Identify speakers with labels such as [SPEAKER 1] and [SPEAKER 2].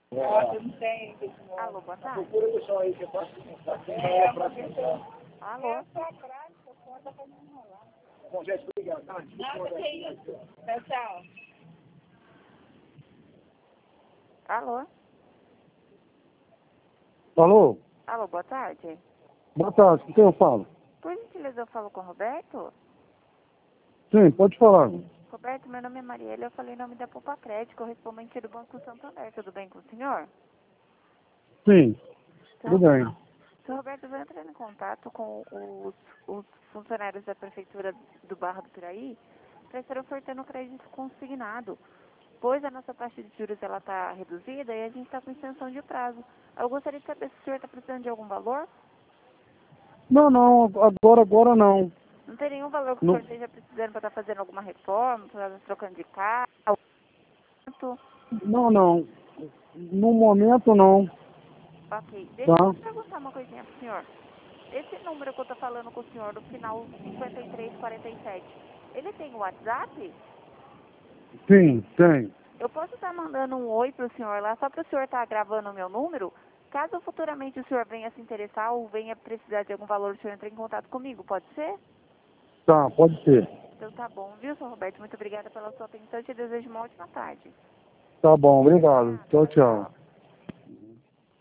[SPEAKER 1] Não tem.
[SPEAKER 2] Alô, boa tarde.
[SPEAKER 1] Procura o pessoal aí que eu posso
[SPEAKER 2] Alô?
[SPEAKER 1] Bom, gente, obrigado.
[SPEAKER 3] Nada que isso. Tchau, tchau.
[SPEAKER 2] Alô?
[SPEAKER 4] Alô?
[SPEAKER 2] Alô, boa tarde.
[SPEAKER 4] Boa tarde, com quem eu falo?
[SPEAKER 2] Por gentileza, eu falo com o Roberto?
[SPEAKER 4] Sim, pode falar.
[SPEAKER 2] Roberto, meu nome é Mariela, eu falei em nome da Poupa Crédito, correspondente do Banco Santander. Tudo bem com o senhor?
[SPEAKER 4] Sim, tudo bem.
[SPEAKER 2] Senhor Roberto, eu vou entrar em contato com os funcionários da Prefeitura do Barra do Piraí para estar ofertando crédito consignado, pois a nossa taxa de juros está reduzida e a gente está com extensão de prazo. Eu gostaria de saber se o senhor está precisando de algum valor.
[SPEAKER 4] Não, agora não.
[SPEAKER 2] Não tem nenhum valor que o
[SPEAKER 4] Não.
[SPEAKER 2] senhor esteja precisando para estar fazendo alguma reforma, para estar trocando de carro?
[SPEAKER 4] Não. No momento não.
[SPEAKER 2] Ok, deixa
[SPEAKER 4] Tá?
[SPEAKER 2] eu perguntar uma coisinha pro senhor. Esse número que eu tô falando com o senhor, do final 5347, ele tem o WhatsApp?
[SPEAKER 4] Sim, tem.
[SPEAKER 2] Eu posso estar mandando um oi pro senhor lá, só para o senhor estar gravando o meu número? Caso futuramente o senhor venha se interessar ou venha precisar de algum valor, o senhor entre em contato comigo, pode ser?
[SPEAKER 4] Tá, pode ser.
[SPEAKER 2] Então tá bom, viu, senhor Roberto? Muito obrigada pela sua atenção e te desejo uma ótima tarde.
[SPEAKER 4] Tá bom, obrigado. Tchau, tchau.